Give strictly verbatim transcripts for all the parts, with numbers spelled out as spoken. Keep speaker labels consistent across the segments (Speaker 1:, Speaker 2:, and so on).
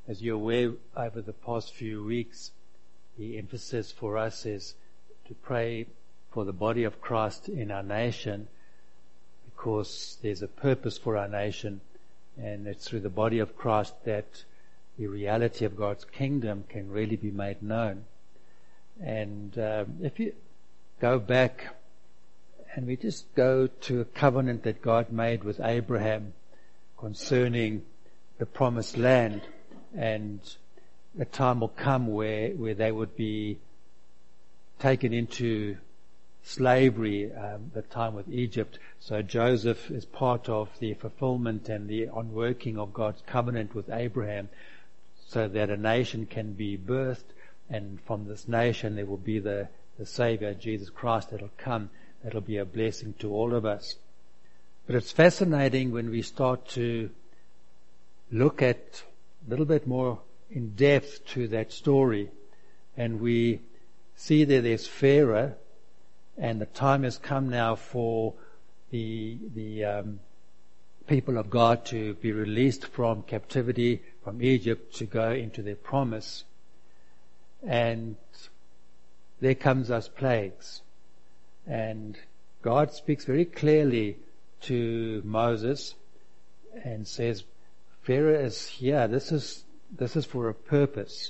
Speaker 1: as you're aware, over the past few weeks, the emphasis for us is to pray for the body of Christ in our nation, because there's a purpose for our nation, and it's through the body of Christ that the reality of God's kingdom can really be made known. And um, if you go back and we just go to a covenant that God made with Abraham concerning the promised land, and a time will come where, where they would be taken into slavery, um, the time with Egypt. So Joseph is part of the fulfillment and the onworking of God's covenant with Abraham, so that a nation can be birthed, and from this nation there will be the, the Savior, Jesus Christ, that'll come. That'll be a blessing to all of us. But it's fascinating when we start to look at a little bit more in depth to that story, and we see that there's Pharaoh, and the time has come now for the the um, people of God to be released from captivity from Egypt to go into their promise. And there comes those plagues. And God speaks very clearly to Moses and says, Pharaoh is here. This is this is for a purpose.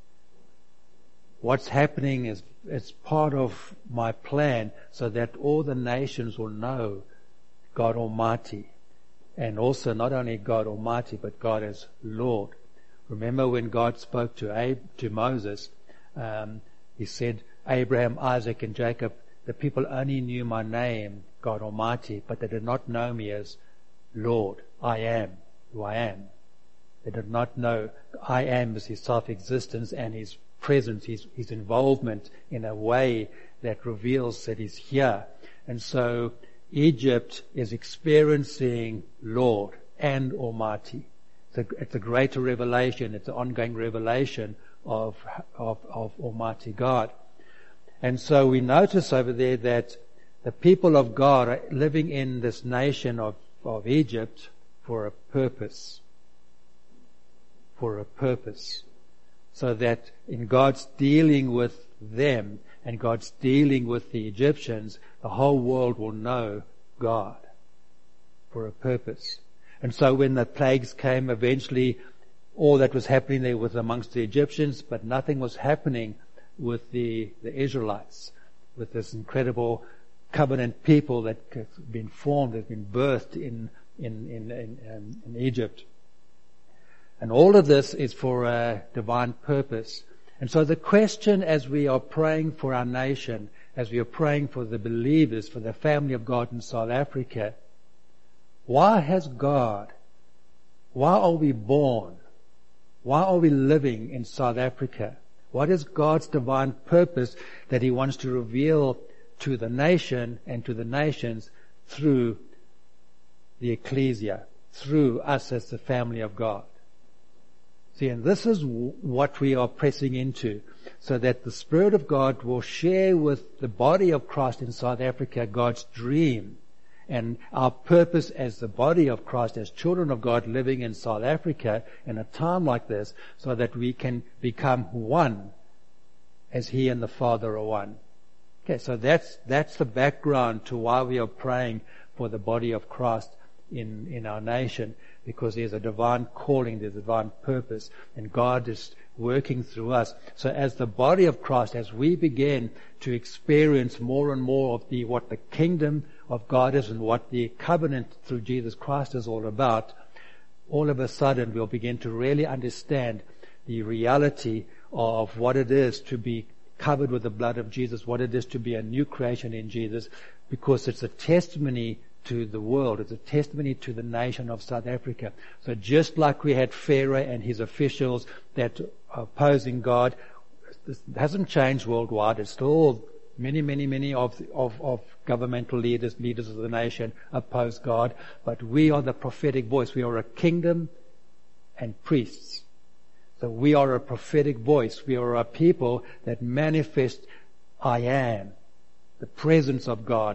Speaker 1: What's happening is it's part of my plan, so that all the nations will know God Almighty. And also not only God Almighty, but God as Lord. Remember when God spoke to Ab- to Moses, um, he said, Abraham, Isaac, and Jacob, the people only knew my name, God Almighty, but they did not know me as Lord. I am who I am. They did not know I am as his self-existence and his presence, his, his involvement in a way that reveals that he's here. And so Egypt is experiencing Lord and Almighty. It's a, it's a greater revelation. It's an ongoing revelation of, of, of Almighty God. And so we notice over there that the people of God are living in this nation of, of Egypt for a purpose. For a purpose. So that in God's dealing with them and God's dealing with the Egyptians, the whole world will know God for a purpose. And so when the plagues came, eventually all that was happening there was amongst the Egyptians, but nothing was happening with the, the Israelites, with this incredible covenant people that has been formed, has been birthed in, in, in, in, um, in Egypt. And all of this is for a divine purpose. And so the question as we are praying for our nation, as we are praying for the believers, for the family of God in South Africa, why has God, why are we born? Why are we living in South Africa? What is God's divine purpose that He wants to reveal to the nation and to the nations through the ecclesia, through us as the family of God? See, and this is what we are pressing into, so that the Spirit of God will share with the body of Christ in South Africa God's dream and our purpose as the body of Christ, as children of God living in South Africa in a time like this, so that we can become one as He and the Father are one. Okay, so that's that's the background to why we are praying for the body of Christ in, in our nation, because there's a divine calling, there's a divine purpose, and God is working through us. So as the body of Christ, as we begin to experience more and more of the what the kingdom of God is and what the covenant through Jesus Christ is all about, all of a sudden we'll begin to really understand the reality of what it is to be covered with the blood of Jesus, what it is to be a new creation in Jesus, because it's a testimony to the world. It's a testimony to the nation of South Africa. So just like we had Pharaoh and his officials that are opposing God, this hasn't changed worldwide. It's still many, many, many of, of, of governmental leaders, leaders of the nation oppose God. But we are the prophetic voice. We are a kingdom and priests. So we are a prophetic voice. We are a people that manifest I am, the presence of God,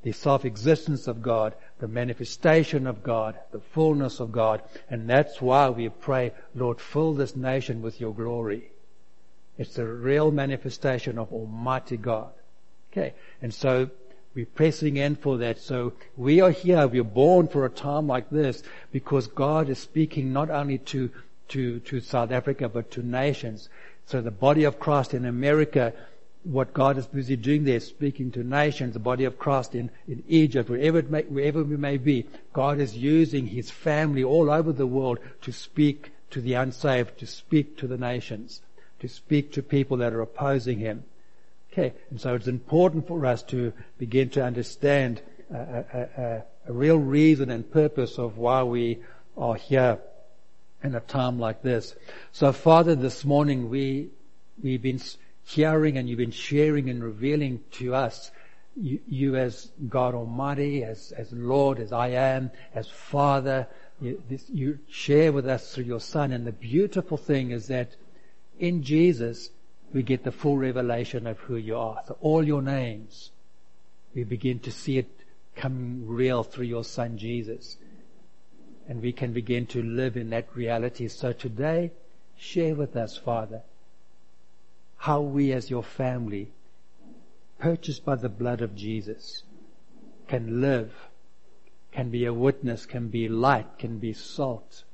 Speaker 1: the self-existence of God, the manifestation of God, the fullness of God. And that's why we pray, Lord, fill this nation with your glory. It's the real manifestation of Almighty God. Okay, and so we're pressing in for that. So we are here, we're born for a time like this because God is speaking not only to, to, to South Africa, but to nations. So the body of Christ in America, what God is busy doing there, speaking to nations, the body of Christ in, in Egypt, wherever, it may, wherever we may be, God is using His family all over the world to speak to the unsaved, to speak to the nations, to speak to people that are opposing Him. Okay, and so it's important for us to begin to understand a, a, a, a real reason and purpose of why we are here in a time like this. So, Father, this morning we we've been hearing and you've been sharing and revealing to us you, you as God Almighty, as as Lord, as I am, as Father. You, this, you share with us through your Son, and the beautiful thing is that in Jesus we get the full revelation of who you are. So all your names, we begin to see it come real through your Son Jesus. And we can begin to live in that reality. So today, share with us, Father, how we as your family, purchased by the blood of Jesus, can live, can be a witness, can be light, can be salt,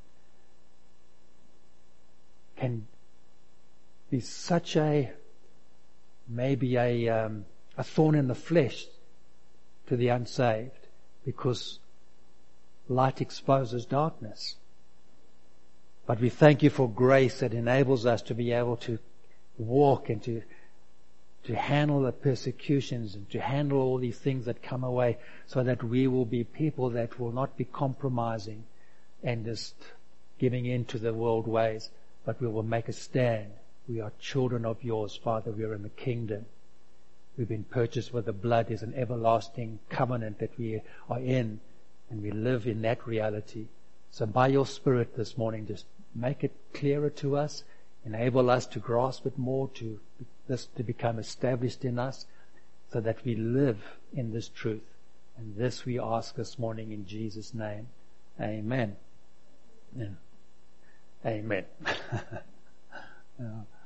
Speaker 1: can be such a, maybe a, um, a thorn in the flesh to the unsaved, because light exposes darkness. But we thank you for grace that enables us to be able to walk and to, to handle the persecutions and to handle all these things that come away, so that we will be people that will not be compromising and just giving in to the world ways, but we will make a stand. We are children of yours, Father. We are in the kingdom. We've been purchased with the blood. There's an everlasting covenant that we are in, and we live in that reality. So by your Spirit this morning, just make it clearer to us, enable us to grasp it more, to this to become established in us, so that we live in this truth. And this we ask this morning in Jesus' name. Amen. Yeah. Amen. Yeah.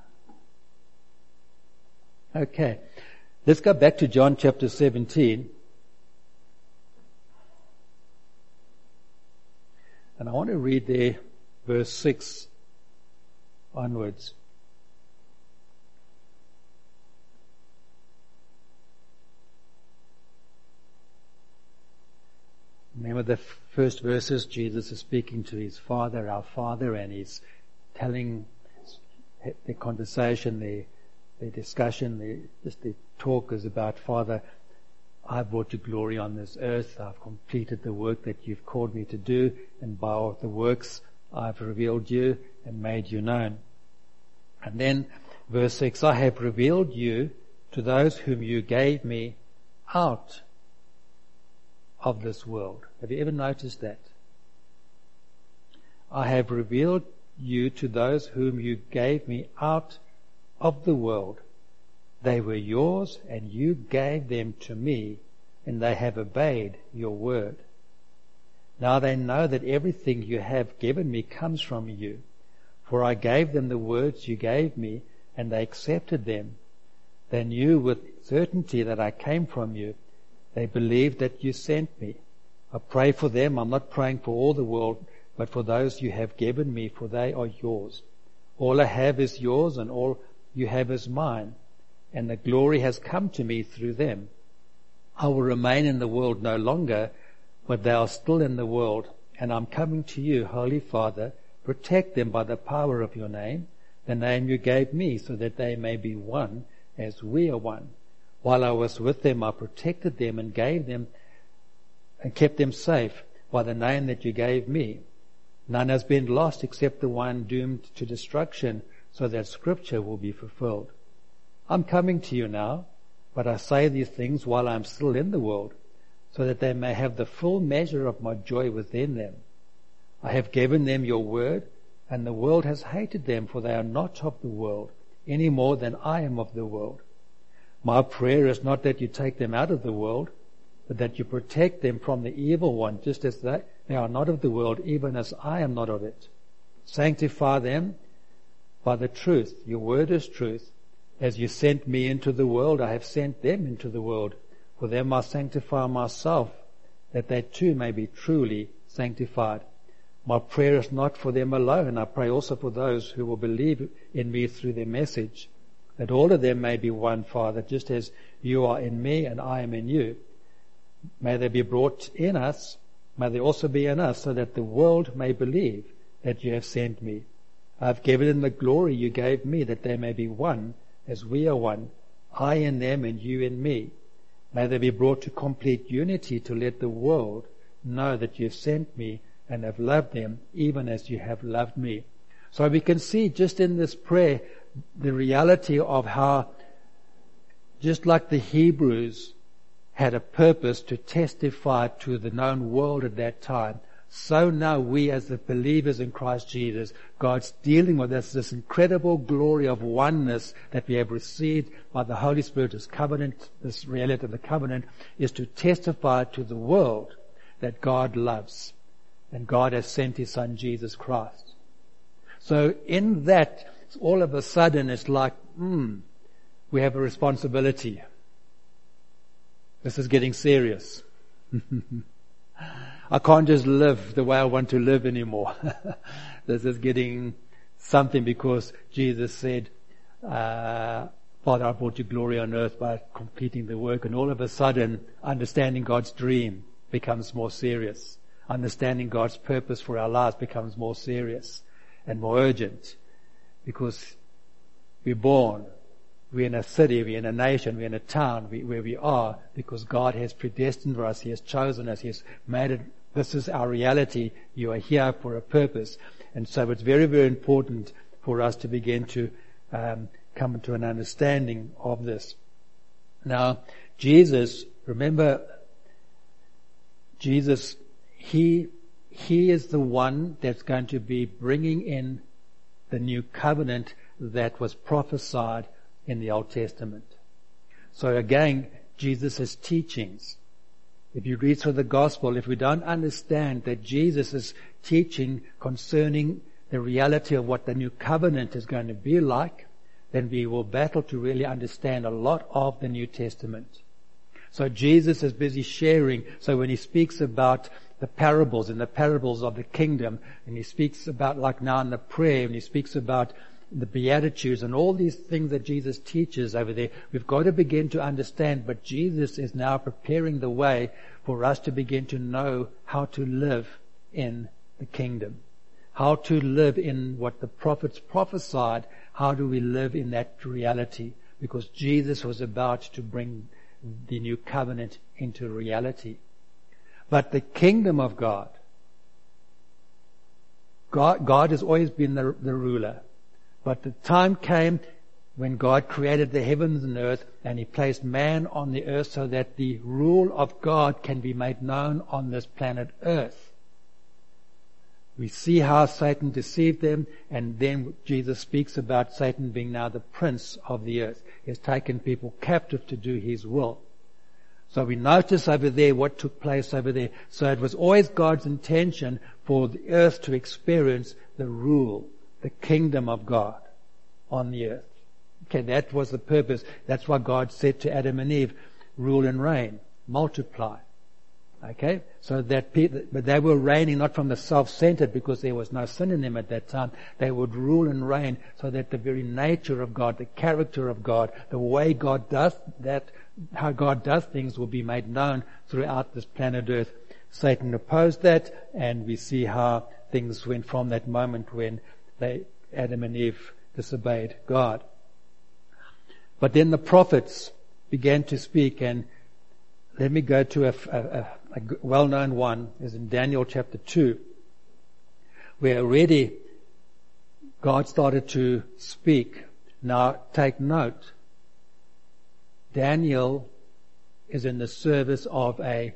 Speaker 1: Okay, let's go back to John chapter seventeen. And I want to read there verse six onwards. Remember the first verses, Jesus is speaking to his Father, our Father, and he's telling the conversation, the The discussion, the, just the talk is about, Father, I brought you glory on this earth. I've completed the work that you've called me to do, and by the works I've revealed you and made you known. And then verse six, I have revealed you to those whom you gave me out of this world. Have you ever noticed that? I have revealed you to those whom you gave me out of the world. They were yours, and you gave them to me, and they have obeyed your word. Now they know that everything you have given me comes from you. For I gave them the words you gave me, and they accepted them. They knew with certainty that I came from you. They believed that you sent me. I pray for them. I'm not praying for all the world, but for those you have given me, for they are yours. All I have is yours, and all you have is mine, and the glory has come to me through them. I will remain in the world no longer, but they are still in the world, and I'm coming to you, Holy Father. Protect them by the power of your name, the name you gave me, so that they may be one as we are one. While I was with them, I protected them and gave them and kept them safe by the name that you gave me. None has been lost except the one doomed to destruction, so that Scripture will be fulfilled. I'm coming to you now, but I say these things while I am still in the world, so that they may have the full measure of my joy within them. I have given them your word, and the world has hated them, for they are not of the world, any more than I am of the world. My prayer is not that you take them out of the world, but that you protect them from the evil one, just as they, they are not of the world, even as I am not of it. Sanctify them by the truth. Your word is truth. As you sent me into the world, I have sent them into the world. For them I sanctify myself, that they too may be truly sanctified. My prayer is not for them alone. I pray also for those who will believe in me through their message, that all of them may be one, Father, just as you are in me and I am in you. May they be brought in us, may they also be in us, so that the world may believe that you have sent me. I have given them the glory you gave me, that they may be one, as we are one, I in them and you in me. May they be brought to complete unity, to let the world know that you have sent me and have loved them, even as you have loved me. So we can see just in this prayer the reality of how, just like the Hebrews had a purpose to testify to the known world at that time, so now we as the believers in Christ Jesus, God's dealing with us, this incredible glory of oneness that we have received by the Holy Spirit, this covenant, this reality of the covenant, is to testify to the world that God loves and God has sent His Son Jesus Christ. So in that, all of a sudden it's like, hmm, we have a responsibility. This is getting serious. I can't just live the way I want to live anymore. This is getting something, because Jesus said, uh, Father, I brought you glory on earth by completing the work. And all of a sudden, understanding God's dream becomes more serious. Understanding God's purpose for our lives becomes more serious and more urgent, because we're born, we're in a city, we're in a nation, we're in a town we, where we are because God has predestined for us. He has chosen us. He has made it. This is our reality. You are here for a purpose. And so it's very, very important for us to begin to um, come to an understanding of this. Now, Jesus, remember, Jesus, He, He is the one that's going to be bringing in the new covenant that was prophesied in the Old Testament. So again, Jesus' teachings. If you read through the gospel, if we don't understand that Jesus is teaching concerning the reality of what the new covenant is going to be like, then we will battle to really understand a lot of the New Testament. So Jesus is busy sharing. So when He speaks about the parables and the parables of the kingdom, and He speaks about, like now in the prayer, and He speaks about the Beatitudes and all these things that Jesus teaches over there, we've got to begin to understand. But Jesus is now preparing the way for us to begin to know how to live in the kingdom, how to live in what the prophets prophesied. How do we live in that reality? Because Jesus was about to bring the new covenant into reality. But the kingdom of God, God, God has always been the, the ruler. But the time came when God created the heavens and earth, and He placed man on the earth so that the rule of God can be made known on this planet earth. We see how Satan deceived them, and then Jesus speaks about Satan being now the prince of the earth. He has taken people captive to do His will. So we notice over there what took place over there. So it was always God's intention for the earth to experience the rule, the kingdom of God on the earth. Okay, that was the purpose. That's why God said to Adam and Eve, rule and reign, multiply. Okay, so that people, but they were reigning not from the self-centered, because there was no sin in them at that time. They would rule and reign so that the very nature of God, the character of God, the way God does that, how God does things will be made known throughout this planet earth. Satan opposed that, and we see how things went from that moment when they, Adam and Eve disobeyed God. But then the prophets began to speak, and let me go to a, a, a, a well-known one, is in Daniel chapter two, where already God started to speak. Now take note, Daniel is in the service of a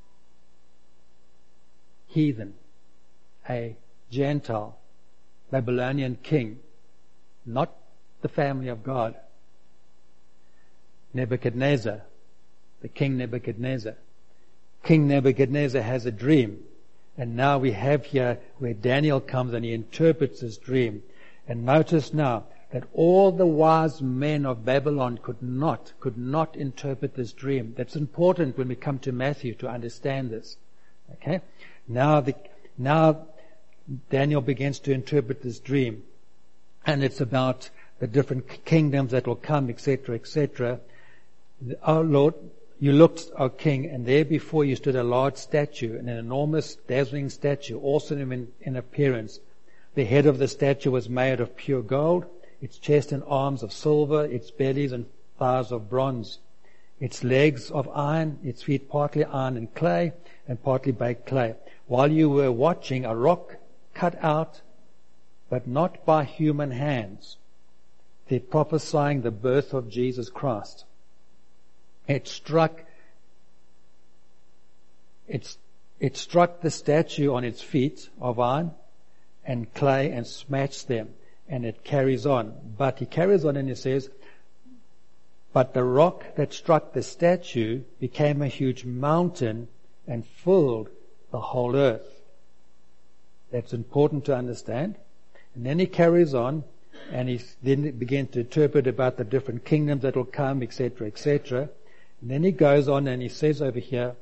Speaker 1: heathen, a Gentile, Babylonian king, not the family of God. Nebuchadnezzar, the king Nebuchadnezzar. King Nebuchadnezzar has a dream. And now we have here where Daniel comes and he interprets his dream. And notice now that all the wise men of Babylon could not, could not interpret this dream. That's important when we come to Matthew to understand this. Okay? Now the, now Daniel begins to interpret this dream. And it's about the different kingdoms that will come, et cetera, et cetera. Our Lord, you looked, O King, and there before you stood a large statue, an enormous, dazzling statue, awesome in, in appearance. The head of the statue was made of pure gold, its chest and arms of silver, its bellies and thighs of bronze, its legs of iron, its feet partly iron and clay, and partly baked clay. While you were watching, a rock cut out, but not by human hands, they're prophesying the birth of Jesus Christ. It struck, it, it struck the statue on its feet of iron and clay and smashed them. And it carries on. But he carries on and he says, but the rock that struck the statue became a huge mountain and filled the whole earth. That's important to understand. And then he carries on and he then begins to interpret about the different kingdoms that will come, et cetera, et cetera. And then he goes on and he says over here,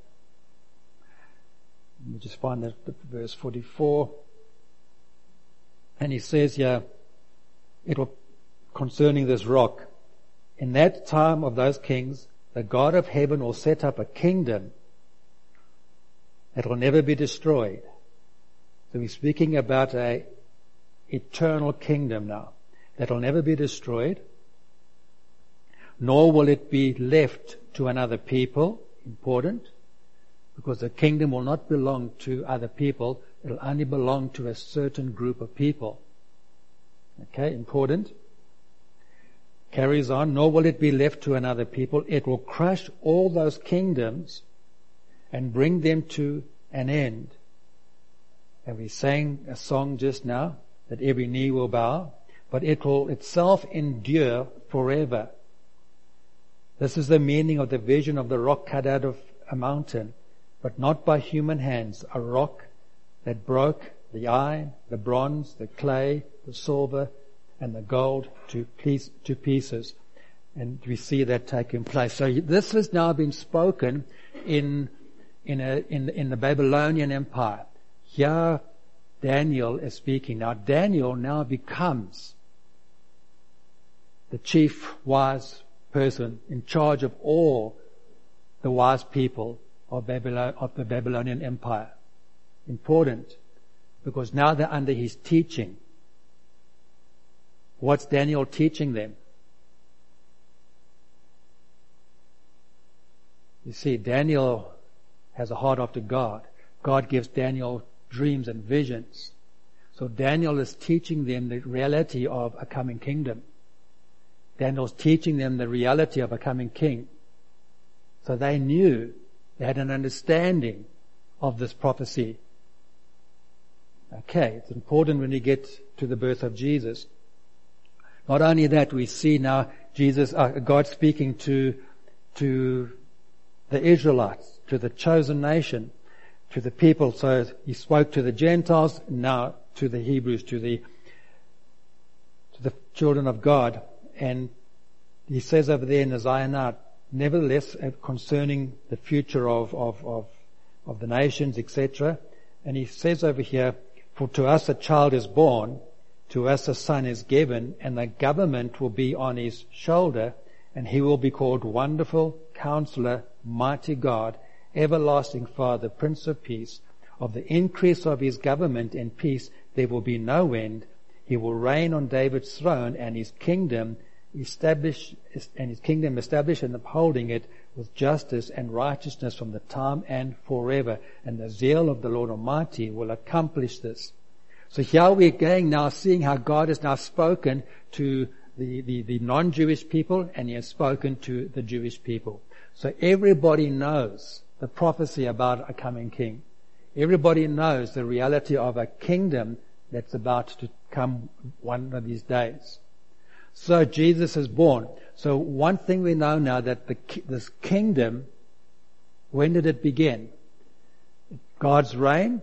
Speaker 1: let me just find that verse forty-four. And he says here, it will, concerning this rock, in that time of those kings, the God of heaven will set up a kingdom that will never be destroyed. So he's speaking about a eternal kingdom now that will never be destroyed, nor will it be left to another people. Important, because the kingdom will not belong to other people. It will only belong to a certain group of people. Okay, important. Carries on, nor will it be left to another people. It will crush all those kingdoms and bring them to an end. And we sang a song just now that every knee will bow, but it will itself endure forever. This is the meaning of the vision of the rock cut out of a mountain, but not by human hands, a rock that broke the iron, the bronze, the clay, the silver, and the gold to piece, to pieces. And we see that taking place. So this has now been spoken in in a, in, in the Babylonian Empire. Here Daniel is speaking. Now Daniel now becomes the chief wise person in charge of all the wise people of Babylon, of the Babylonian Empire. Important, because now they're under his teaching. What's Daniel teaching them? You see, Daniel has a heart after God. God gives Daniel dreams and visions. So Daniel is teaching them the reality of a coming kingdom. Daniel's teaching them the reality of a coming king. So they knew, they had an understanding of this prophecy. Okay, it's important when you get to the birth of Jesus. Not only that, we see now Jesus, uh, God speaking to, to the Israelites, to the chosen nation, to the people. So he spoke to the Gentiles, now to the Hebrews, to the, to the children of God. And he says over there in Isaiah now, nevertheless, concerning the future of, of, of, of the nations, et cetera. And he says over here, for to us a child is born, to us a son is given, and the government will be on his shoulder, and he will be called Wonderful Counselor, Mighty God, Everlasting Father, Prince of Peace. Of the increase of his government and peace there will be no end. He will reign on David's throne, and his kingdom establish and his kingdom establish and upholding it with justice and righteousness from the time and forever. And the zeal of the Lord Almighty will accomplish this. So here we're going now, seeing how God has now spoken to the, the, the non-Jewish people, and he has spoken to the Jewish people. So everybody knows the prophecy about a coming king. Everybody knows the reality of a kingdom that's about to come one of these days. So Jesus is born. So one thing we know now, that the, this kingdom, when did it begin? God's reign.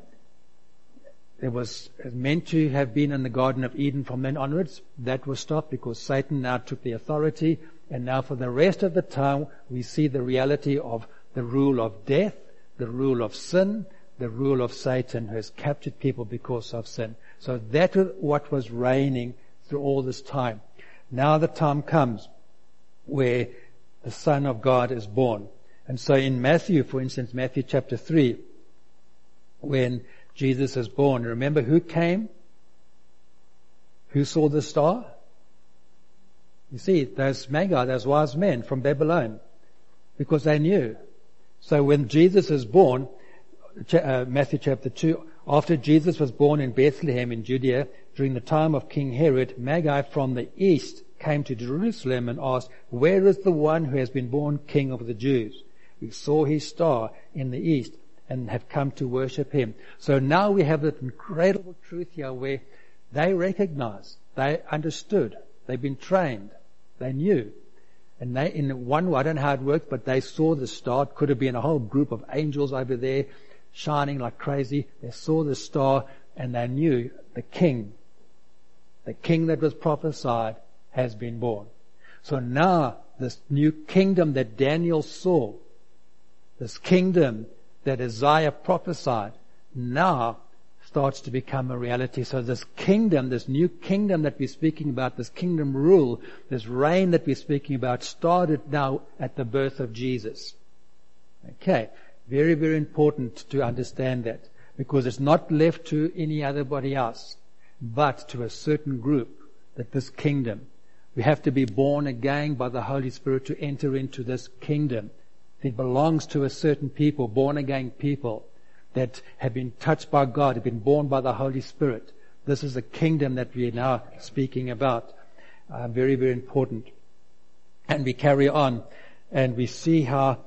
Speaker 1: It was meant to have been in the Garden of Eden from then onwards. That was stopped because Satan now took the authority. And now for the rest of the time, we see the reality of the rule of death, the rule of sin, the rule of Satan who has captured people because of sin. So that is what was reigning through all this time. Now the time comes where the Son of God is born. And so in Matthew, for instance, Matthew chapter three, when Jesus is born, remember who came? Who saw the star? You see, those Magi, those wise men from Babylon, because they knew. So when Jesus is born, uh, Matthew chapter two, after Jesus was born in Bethlehem in Judea, during the time of King Herod, Magi from the east came to Jerusalem and asked, "Where is the one who has been born King of the Jews? We saw his star in the east and have come to worship him." So now we have that incredible truth here where they recognized, they understood, they've been trained, they knew. And they, in one way, I don't know how it worked, but they saw the star. It could have been a whole group of angels over there shining like crazy. They saw the star and they knew the king, the king that was prophesied, has been born. So now this new kingdom that Daniel saw, this kingdom that Isaiah prophesied, now starts to become a reality. So this kingdom, this new kingdom that we're speaking about, this kingdom rule, this reign that we're speaking about, started now at the birth of Jesus. Okay, very, very important to understand that, because it's not left to any other body else, but to a certain group, that this kingdom, we have to be born again by the Holy Spirit to enter into this kingdom. It belongs to a certain people, born again people, that have been touched by God, have been born by the Holy Spirit. This is a kingdom that we are now speaking about. Uh, very, very important. And we carry on, and we see how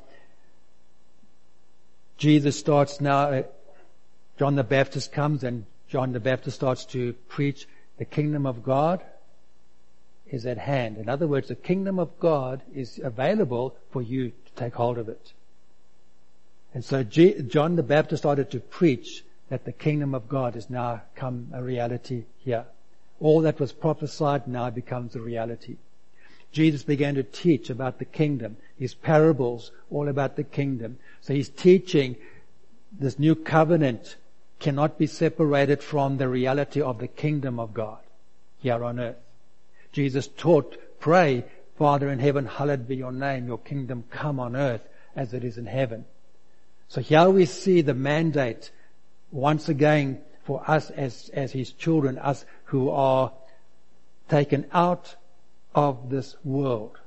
Speaker 1: Jesus starts now. Uh, John the Baptist comes, and John the Baptist starts to preach the kingdom of God is at hand. In other words, the kingdom of God is available for you to take hold of it. And so G- John the Baptist started to preach that the kingdom of God has now come a reality here. All that was prophesied now becomes a reality. Jesus began to teach about the kingdom. His parables, all about the kingdom. So he's teaching this new covenant cannot be separated from the reality of the kingdom of God here on earth. Jesus taught, pray, Father in heaven, hallowed be your name, your kingdom come on earth as it is in heaven. So here we see the mandate once again for us as, as his children, us who are taken out of this world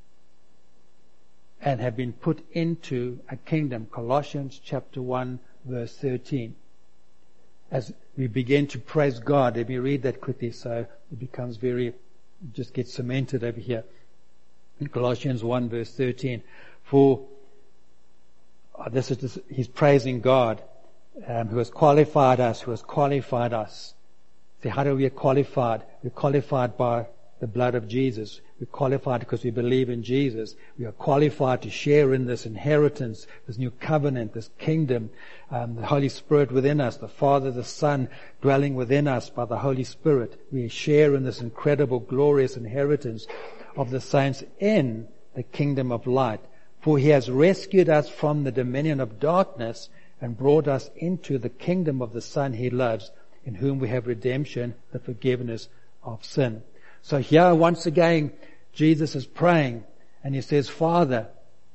Speaker 1: and have been put into a kingdom. Colossians chapter one verse thirteen. As we begin to praise God, let me read that quickly so it becomes very, just gets cemented over here. In Colossians one verse thirteen, for uh, this is this, he's praising God um, who has qualified us, who has qualified us. See, how do we get qualified? We're qualified by the blood of Jesus. We're qualified because we believe in Jesus. We are qualified to share in this inheritance, this new covenant, this kingdom, um, the Holy Spirit within us, the Father, the Son dwelling within us by the Holy Spirit. We share in this incredible, glorious inheritance of the saints in the kingdom of light. For he has rescued us from the dominion of darkness and brought us into the kingdom of the Son he loves, in whom we have redemption, the forgiveness of sin. So here once again, Jesus is praying and he says, Father,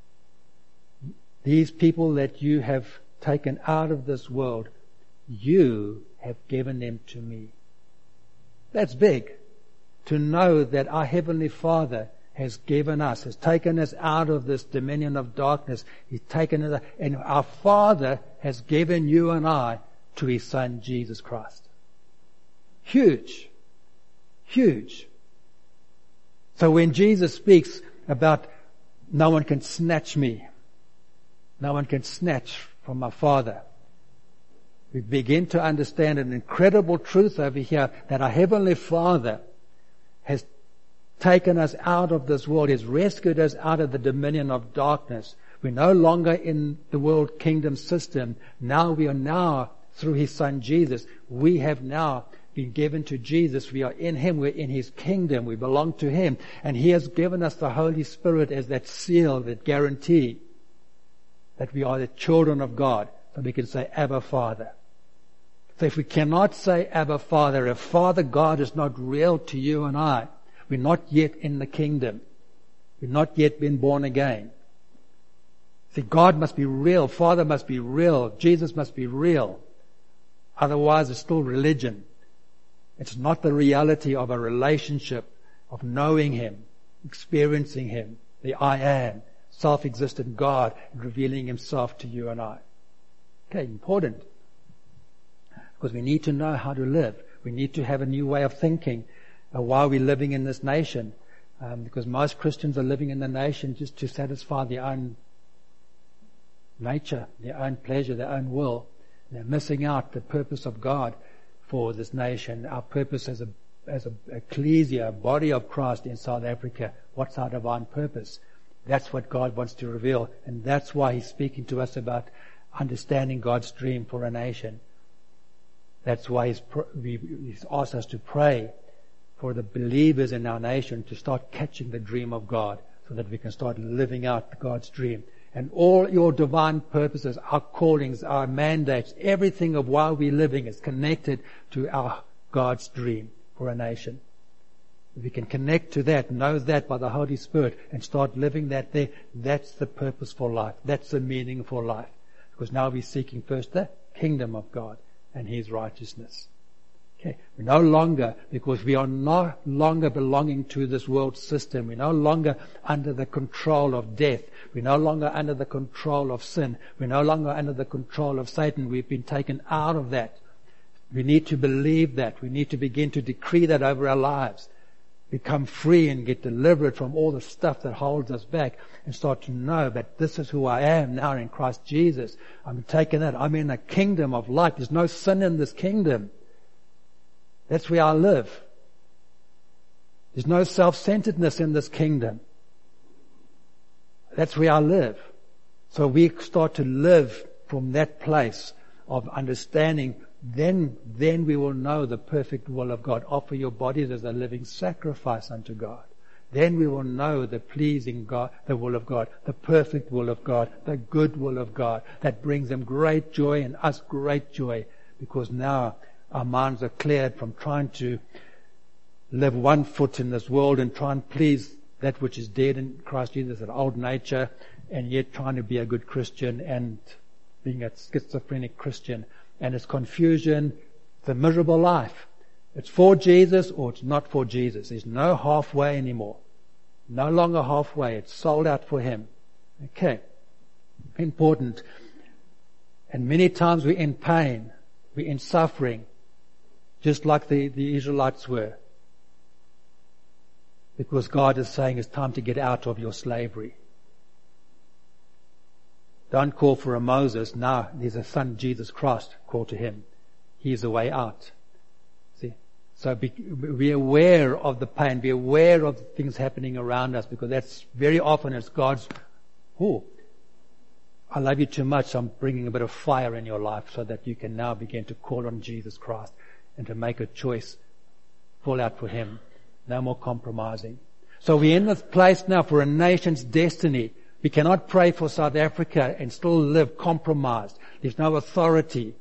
Speaker 1: these people that you have taken out of this world, you have given them to me. That's big. To know that our Heavenly Father has given us, has taken us out of this dominion of darkness. He's taken us, and our Father has given you and I to His Son, Jesus Christ. Huge. Huge. So when Jesus speaks about no one can snatch me, no one can snatch from my Father, we begin to understand an incredible truth over here that our Heavenly Father has taken us out of this world, has rescued us out of the dominion of darkness, We're no longer in the world kingdom system. Now we are now, through His Son Jesus, we have now been given to Jesus. We are in Him. We're in His kingdom. We belong to Him. And He has given us the Holy Spirit as that seal, that guarantee that we are the children of God. So we can say, Abba, Father. So if we cannot say, Abba, Father, if Father God is not real to you and I, we're not yet in the kingdom. We've not yet been born again. See, God must be real. Father must be real. Jesus must be real. Otherwise, it's still religion. It's not the reality of a relationship, of knowing Him, experiencing Him, the I am, self-existent God, revealing Himself to you and I. Okay, important. Because we need to know how to live. We need to have a new way of thinking uh, while we're living in this nation. Um, because most Christians are living in the nation just to satisfy their own nature, their own pleasure, their own will. They're missing out the purpose of God for this nation. Our purpose as a as a ecclesia, a body of Christ in South Africa. What's our divine purpose? That's what God wants to reveal, and that's why He's speaking to us about understanding God's dream for a nation. That's why He's, he's asked us to pray for the believers in our nation to start catching the dream of God, so that we can start living out God's dream. And all your divine purposes, our callings, our mandates, everything of why we're living is connected to our God's dream for a nation. If we can connect to that, know that by the Holy Spirit, and start living that there, that's the purpose for life. That's the meaning for life. Because now we're seeking first the kingdom of God and His righteousness. Okay. We're no longer, because we are no longer belonging to this world system. We're no longer under the control of death. We're no longer under the control of sin. We're no longer under the control of Satan. We've been taken out of that. We need to believe that. We need to begin to decree that over our lives. Become free and get delivered from all the stuff that holds us back, and start to know that this is who I am now in Christ Jesus. I'm taken out. I'm in a kingdom of light. There's no sin in this kingdom. That's where I live. There's no self-centeredness in this kingdom. That's where I live. So we start to live from that place of understanding. Then, then we will know the perfect will of God. Offer your bodies as a living sacrifice unto God. Then we will know the pleasing God, the will of God, the perfect will of God, the good will of God. That brings Him great joy and us great joy, because now our minds are cleared from trying to live one foot in this world and try and please that which is dead in Christ Jesus, an old nature, and yet trying to be a good Christian and being a schizophrenic Christian. And it's confusion. It's a miserable life. It's for Jesus or it's not for Jesus. There's no halfway anymore. No longer halfway. It's sold out for Him. Okay. Important. And many times we're in pain. We're in suffering. Just like the, the Israelites were. Because God is saying it's time to get out of your slavery. Don't call for a Moses. Now there's a son, Jesus Christ. Call to Him. He is the way out. See? So be, be aware of the pain. Be aware of the things happening around us, because that's very often it's God's, oh, I love you too much. I'm bringing a bit of fire in your life so that you can now begin to call on Jesus Christ and to make a choice. Fall out for Him. No more compromising. So we're in this place now for a nation's destiny. We cannot pray for South Africa and still live compromised. There's no authority.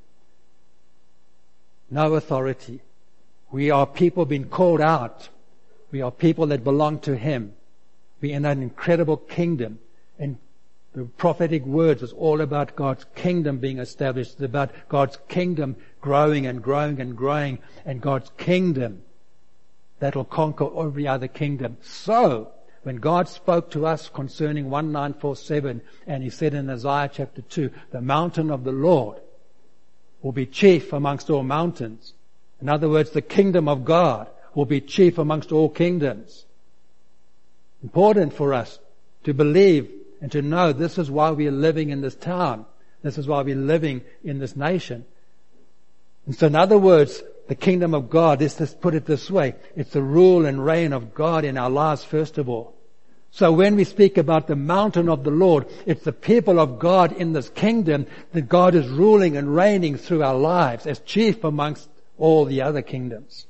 Speaker 1: No authority. We are people being called out. We are people that belong to Him. We're in an incredible kingdom. And the prophetic words is all about God's kingdom being established. It's about God's kingdom growing and growing and growing. And God's kingdom that will conquer every other kingdom. So, when God spoke to us concerning one nine four seven, and He said in Isaiah chapter two, the mountain of the Lord will be chief amongst all mountains. In other words, the kingdom of God will be chief amongst all kingdoms. Important for us to believe and to know this is why we are living in this town. This is why we're living in this nation. And so in other words, the kingdom of God, let's just put it this way, it's the rule and reign of God in our lives first of all. So when we speak about the mountain of the Lord, it's the people of God in this kingdom that God is ruling and reigning through our lives as chief amongst all the other kingdoms.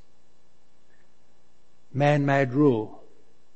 Speaker 1: Man-made rule.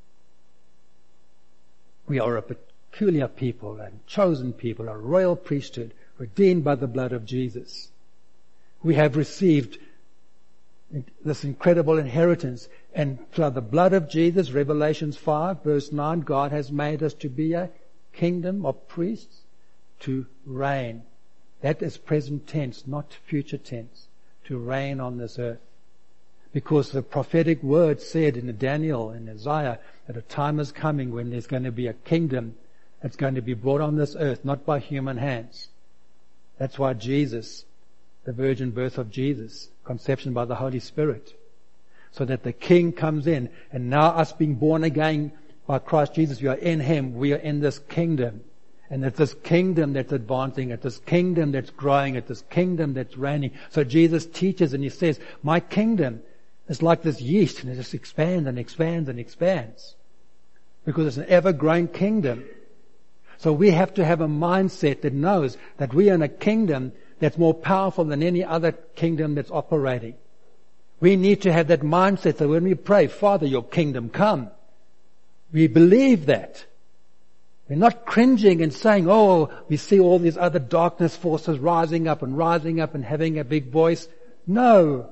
Speaker 1: We are a peculiar people and chosen people, a royal priesthood, redeemed by the blood of Jesus. We have received this incredible inheritance, and through the blood of Jesus, Revelations five verse nine, God has made us to be a kingdom of priests to reign. That is present tense, not future tense, to reign on this earth. Because the prophetic word said in Daniel and Isaiah that a time is coming when there's going to be a kingdom that's going to be brought on this earth, not by human hands. That's why Jesus, the virgin birth of Jesus, conception by the Holy Spirit, so that the King comes in, and now us being born again by Christ Jesus, we are in Him, we are in this kingdom. And it's this kingdom that's advancing, it's this kingdom that's growing, it's this kingdom that's reigning. So Jesus teaches and He says, my kingdom is like this yeast, and it just expands and expands and expands. Because it's an ever-growing kingdom. So we have to have a mindset that knows that we are in a kingdom that's more powerful than any other kingdom that's operating. We need to have that mindset that when we pray, Father, your kingdom come, we believe that. We're not cringing and saying, oh, we see all these other darkness forces rising up and rising up and having a big voice. No.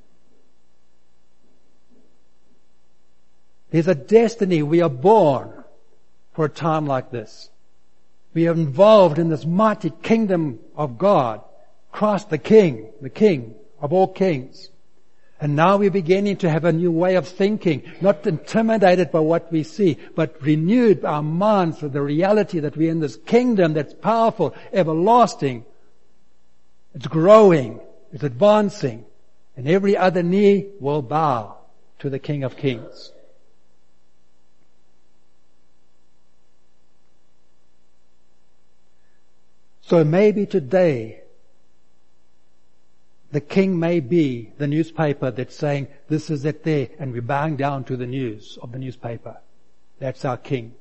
Speaker 1: There's a destiny. We are born for a time like this. We are involved in this mighty kingdom of God. Christ the King, the King of all kings. And now we're beginning to have a new way of thinking, not intimidated by what we see, but renewed our minds with the reality that we're in this kingdom that's powerful, everlasting. It's growing, it's advancing, and every other knee will bow to the King of Kings. So maybe today, the King may be the newspaper that's saying, this is it there, and we're bowing down to the news of the newspaper. That's our King.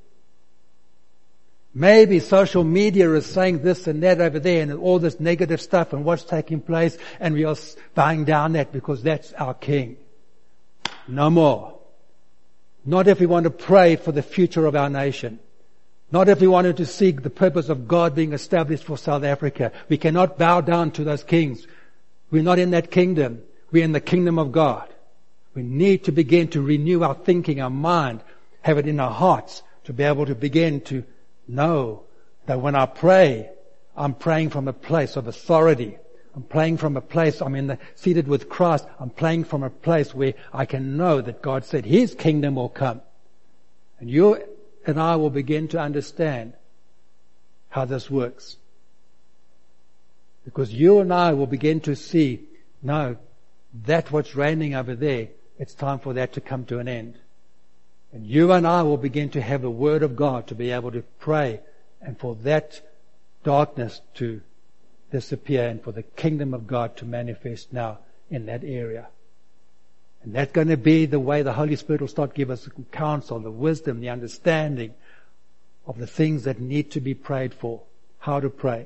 Speaker 1: Maybe social media is saying this and that over there, and all this negative stuff and what's taking place, and we are bowing down that because that's our King. No more. Not if we want to pray for the future of our nation. Not if we wanted to seek the purpose of God being established for South Africa. We cannot bow down to those kings. We're not in that kingdom. We're in the kingdom of God. We need to begin to renew our thinking, our mind, have it in our hearts to be able to begin to know that when I pray, I'm praying from a place of authority. I'm praying from a place, I'm in the, seated with Christ. I'm praying from a place where I can know that God said His kingdom will come. And you and I will begin to understand how this works. Because you and I will begin to see, no, that what's reigning over there, it's time for that to come to an end. And you and I will begin to have the Word of God to be able to pray and for that darkness to disappear and for the kingdom of God to manifest now in that area. And that's going to be the way the Holy Spirit will start give us counsel, the wisdom, the understanding of the things that need to be prayed for, how to pray.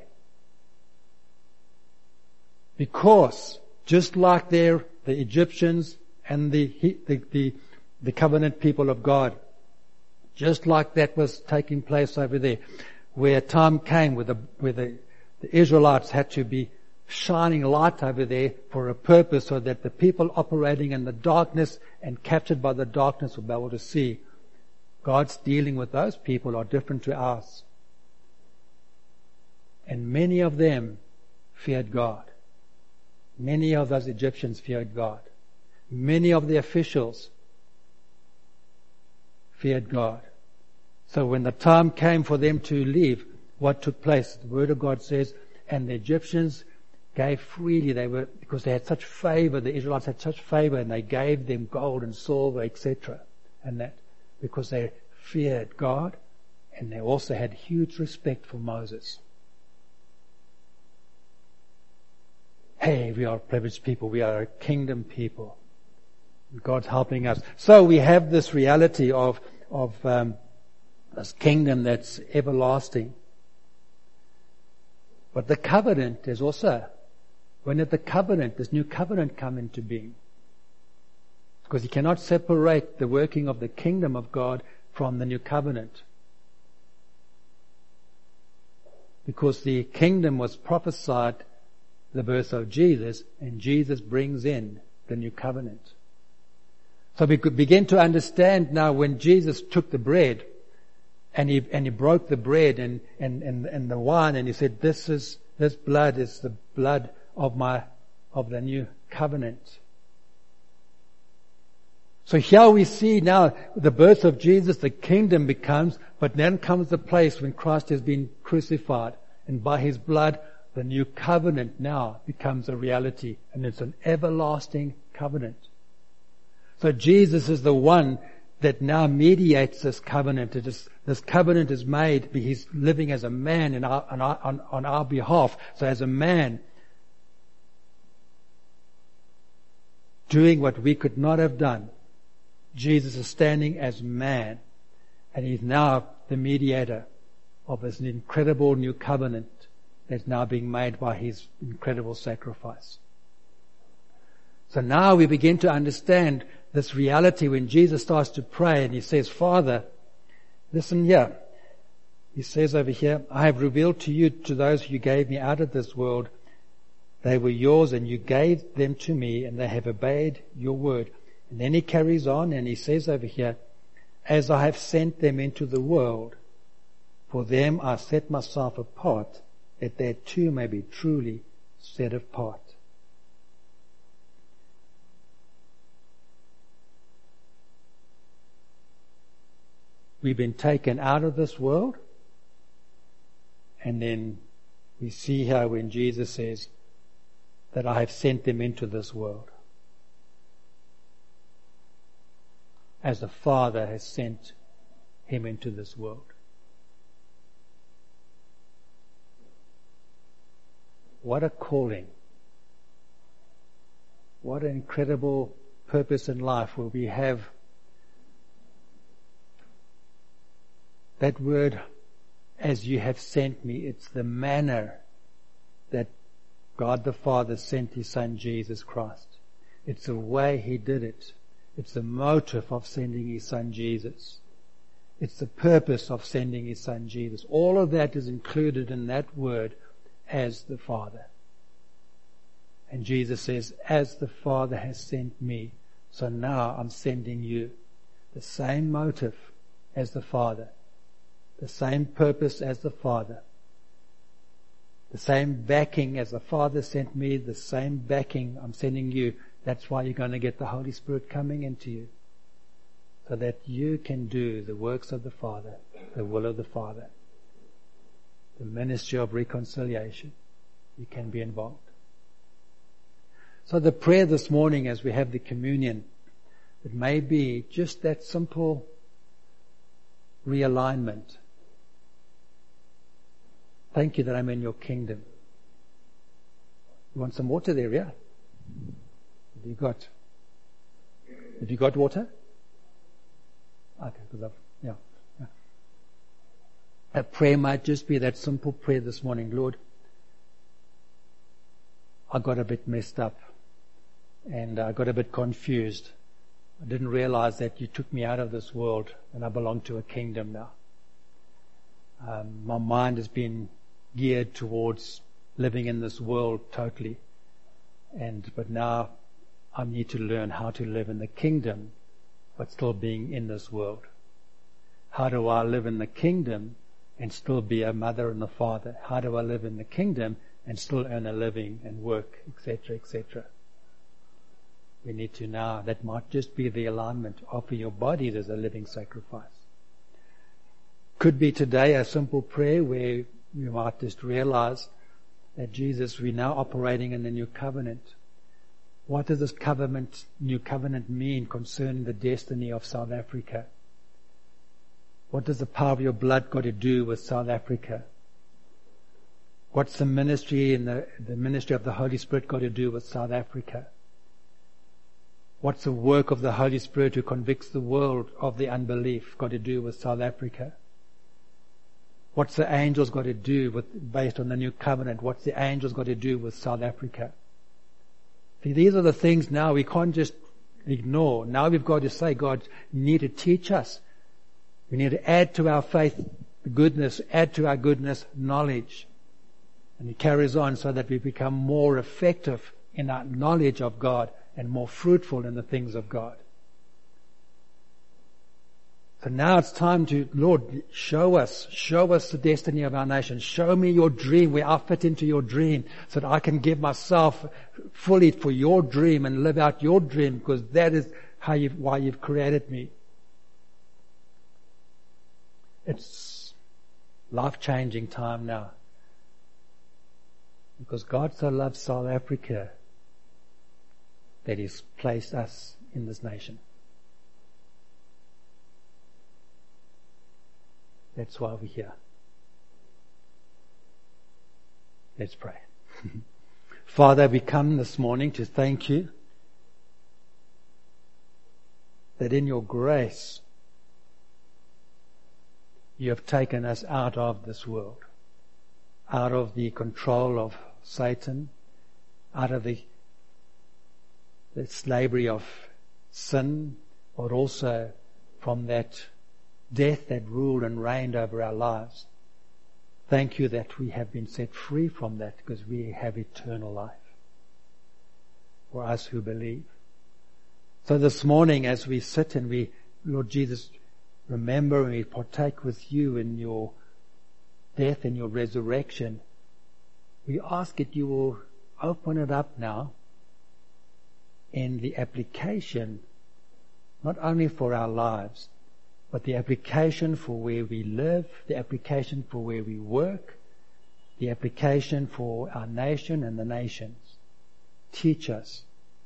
Speaker 1: Because just like there, the Egyptians and the, the, the, the covenant people of God, just like that was taking place over there, where a time came where the, where the, the Israelites had to be shining light over there for a purpose so that the people operating in the darkness and captured by the darkness will be able to see. God's dealing with those people are different to ours. And many of them feared God. Many of those Egyptians feared God. Many of the officials feared God. So when the time came for them to leave, what took place? The Word of God says, and the Egyptians gave freely. They were, because they had such favor, the Israelites had such favor, and they gave them gold and silver, et cetera. And that, because they feared God, and they also had huge respect for Moses. Hey, we are a privileged people. We are a kingdom people. God's helping us. So we have this reality of, of, um, This kingdom that's everlasting. But the covenant is also, when did the covenant, this new covenant come into being? Because you cannot separate the working of the kingdom of God from the new covenant. Because the kingdom was prophesied, the birth of Jesus, and Jesus brings in the new covenant. So we could begin to understand now when Jesus took the bread and he and he broke the bread and, and, and, and the wine, and he said, This is this blood is the blood of my of the new covenant. So here we see now the birth of Jesus, the kingdom becomes, but then comes the place when Christ has been crucified, and by His blood the new covenant now becomes a reality, and it's an everlasting covenant. So Jesus is the one that now mediates this covenant. It is, this covenant is made, He's living as a man in our, on, our, on, on our behalf. So as a man, doing what we could not have done, Jesus is standing as man, and He's now the mediator of this incredible new covenant that's now being made by His incredible sacrifice. So now we begin to understand this reality when Jesus starts to pray and He says, Father, listen here. He says over here, I have revealed to you, to those you gave me out of this world, they were yours and you gave them to me, and they have obeyed your word. And then He carries on and He says over here, as I have sent them into the world, for them I set myself apart, that they too may be truly set apart. We've been taken out of this world, and then we see how when Jesus says that I have sent them into this world, as the Father has sent Him into this world. What a calling. What an incredible purpose in life where we have that word, as you have sent me. It's the manner that God the Father sent His Son Jesus Christ. It's the way He did it. It's the motive of sending His Son Jesus. It's the purpose of sending His Son Jesus. All of that is included in that word, as the Father. And Jesus says, as the Father has sent me, so now I'm sending you. The same motive as the Father. The same purpose as the Father. The same backing as the Father sent me, the same backing I'm sending you. That's why you're going to get the Holy Spirit coming into you, so that you can do the works of the Father, the will of the Father, the ministry of reconciliation. You can be involved. So the prayer this morning as we have the communion, it may be just that simple realignment. Thank you that I'm in your kingdom. You want some water there, yeah? Have you got? Have you got water? Okay, because I've, yeah, yeah. A prayer might just be that simple prayer this morning. Lord, I got a bit messed up and I got a bit confused. I didn't realize that you took me out of this world and I belong to a kingdom now. Um, my mind has been geared towards living in this world totally, and but now I need to learn how to live in the kingdom but still being in this world. How do I live in the kingdom and still be a mother and a father? How do I live in the kingdom and still earn a living and work, et cetera, et cetera? We need to now, that might just be the alignment. Offer your bodies as a living sacrifice. Could be today a simple prayer where you might just realize that Jesus, we're now operating in the new covenant. What does this covenant, new covenant mean concerning the destiny of South Africa? What does the power of your blood got to do with South Africa? What's the ministry and the, the ministry of the Holy Spirit got to do with South Africa? What's the work of the Holy Spirit who convicts the world of the unbelief got to do with South Africa? What's the angels got to do with, based on the new covenant? What's the angels got to do with South Africa? See, these are the things now we can't just ignore. Now we've got to say, God, you need to teach us. We need to add to our faith goodness, add to our goodness knowledge. And he carries on so that we become more effective in our knowledge of God and more fruitful in the things of God. So now it's time to, Lord, show us, show us the destiny of our nation. Show me your dream, where I fit into your dream, so that I can give myself fully for your dream and live out your dream, because that is how you've, why you've created me. It's life-changing time now. Because God so loves South Africa that He's placed us in this nation. That's why we're here. Let's pray. Father, we come this morning to thank you that in your grace you have taken us out of this world, out of the control of Satan, out of the, the slavery of sin, but also from that death that ruled and reigned over our lives. Thank you that we have been set free from that, because we have eternal life for us who believe. So this morning, as we sit and we, Lord Jesus, remember and we partake with you in your death and your resurrection, we ask that you will open it up now in the application, not only for our lives, but the application for where we live, the application for where we work, the application for our nation and the nations. Teach us.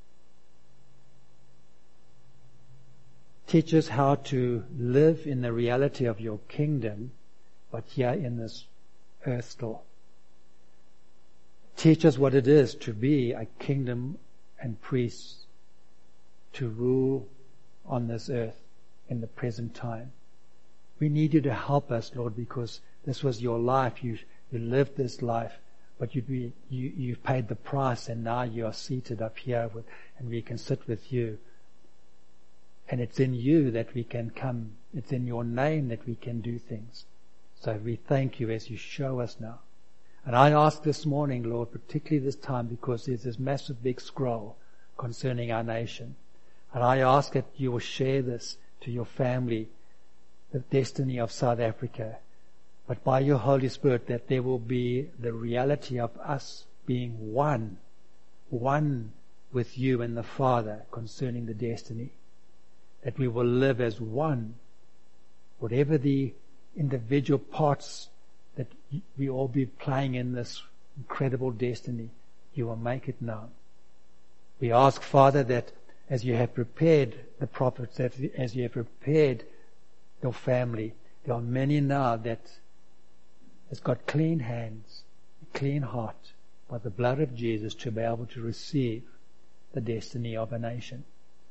Speaker 1: Teach us how to live in the reality of your kingdom, but here in this earth still. Teach us what it is to be a kingdom and priests, to rule on this earth in the present time. We need you to help us, Lord, because this was your life. You, you lived this life, but you'd be, you, you've paid the price, and now you are seated up here with, and we can sit with you. And it's in you that we can come. It's in your name that we can do things. So we thank you as you show us now. And I ask this morning, Lord, particularly this time, because there's this massive big scroll concerning our nation. And I ask that you will share this to your family, the destiny of South Africa. But by your Holy Spirit, that there will be the reality of us being one, one with you and the Father concerning the destiny. That we will live as one. Whatever the individual parts that we all be playing in this incredible destiny, you will make it known. We ask, Father, that as you have prepared the prophets, that as you have prepared your family, there are many now that has got clean hands, a clean heart, by the blood of Jesus, to be able to receive the destiny of a nation.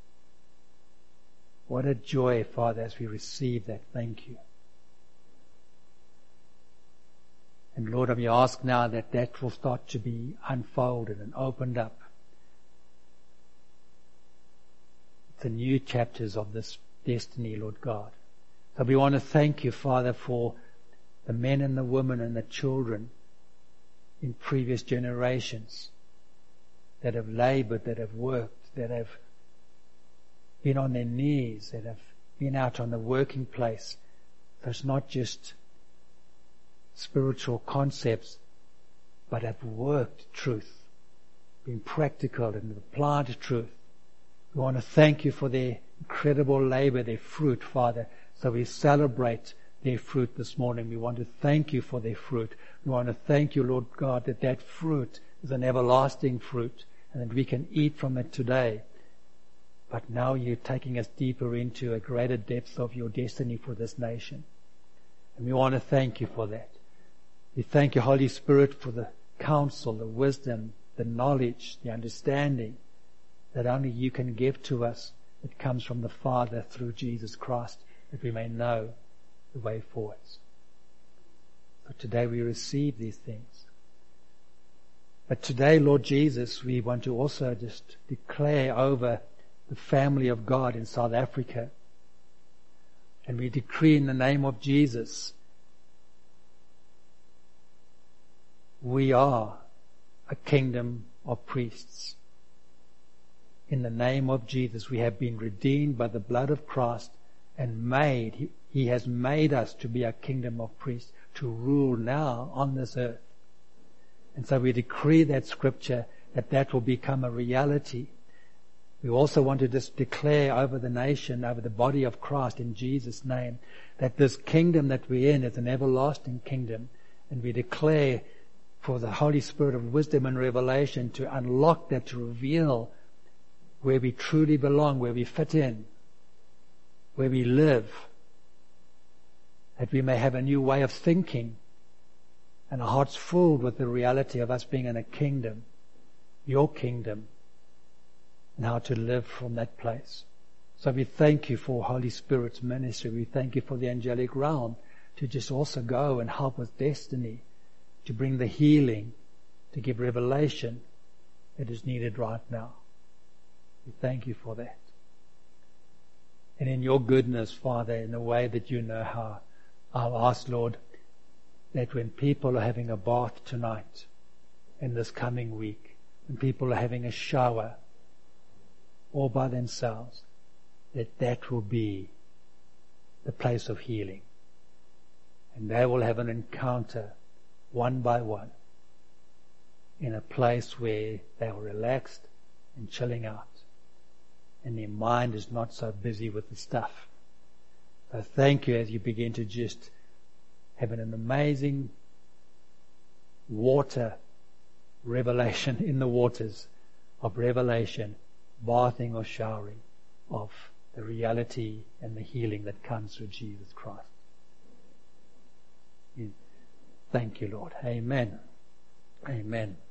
Speaker 1: What a joy, Father, as we receive that. Thank you. And Lord, we ask now that that will start to be unfolded and opened up. The new chapters of this destiny, Lord God. So we want to thank you, Father, for the men and the women and the children in previous generations that have labored, that have worked, that have been on their knees, that have been out on the working place. So it's not just spiritual concepts, but have worked truth, been practical and applied truth. We want to thank you for their incredible labor, their fruit, Father. So we celebrate their fruit this morning. We want to thank you for their fruit. We want to thank you, Lord God, that that fruit is an everlasting fruit and that we can eat from it today. But now you're taking us deeper into a greater depth of your destiny for this nation. And we want to thank you for that. We thank you, Holy Spirit, for the counsel, the wisdom, the knowledge, the understanding that only you can give to us. It comes from the Father through Jesus Christ, that we may know the way forwards. So today we receive these things. But today, Lord Jesus, we want to also just declare over the family of God in South Africa. And we decree in the name of Jesus, we are a kingdom of priests. In the name of Jesus, we have been redeemed by the blood of Christ and made, He, he has made us to be a kingdom of priests, to rule now on this earth. And so we decree that scripture, that that will become a reality. We also want to just declare over the nation, over the body of Christ in Jesus' name, that this kingdom that we're in is an everlasting kingdom. And we declare for the Holy Spirit of wisdom and revelation to unlock that, to reveal where we truly belong, where we fit in, where we live, that we may have a new way of thinking and our hearts filled with the reality of us being in a kingdom, your kingdom, and how to live from that place. So we thank you for Holy Spirit's ministry. We thank you for the angelic realm to just also go and help with destiny, to bring the healing, to give revelation that is needed right now. We thank you for that. And in your goodness, Father, in the way that you know how, I'll ask, Lord, that when people are having a bath tonight, in this coming week, when people are having a shower, all by themselves, that that will be the place of healing. And they will have an encounter, one by one, in a place where they are relaxed and chilling out. And their mind is not so busy with the stuff. So thank you as you begin to just have an amazing water revelation in the waters of revelation, bathing or showering of the reality and the healing that comes through Jesus Christ. Thank you, Lord. Amen. Amen.